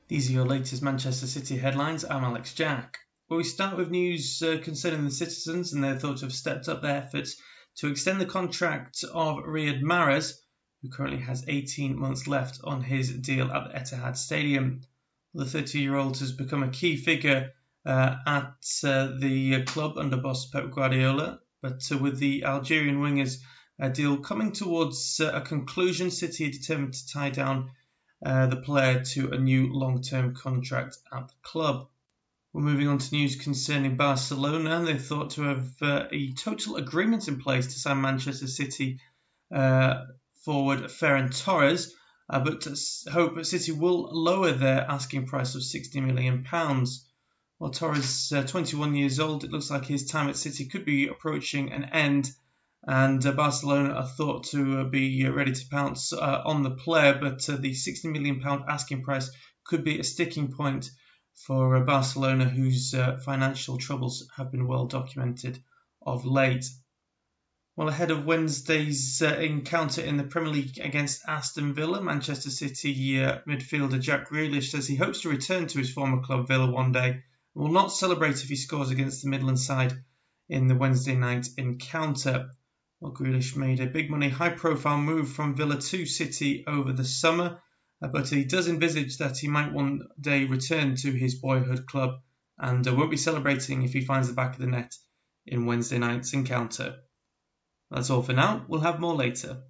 These are your latest Manchester City headlines. I'm Alex Jack. Well, we start with news concerning the Citizens, and they're thought to have stepped up their efforts to extend the contract of Riyad Mahrez, who currently has 18 months left on his deal at the Etihad Stadium. The 30-year-old has become a key figure at the club under boss Pep Guardiola, but with the Algerian winger's deal coming towards a conclusion, City are determined to tie down the player to a new long-term contract at the club. We're moving on to news concerning Barcelona. They're thought to have a total agreement in place to sign Manchester City forward Ferran Torres, but hope City will lower their asking price of £60 million. While Torres is 21 years old, it looks like his time at City could be approaching an end, and Barcelona are thought to be ready to pounce on the player, but the £60 million asking price could be a sticking point for Barcelona, whose financial troubles have been well documented of late. Well, ahead of Wednesday's encounter in the Premier League against Aston Villa, Manchester City midfielder Jack Grealish says he hopes to return to his former club Villa one day and will not celebrate if he scores against the Midland side in the Wednesday night encounter. Well, Grealish made a big money, high-profile move from Villa to City over the summer, but he does envisage that he might one day return to his boyhood club and won't be celebrating if he finds the back of the net in Wednesday night's encounter. That's all for now. We'll have more later.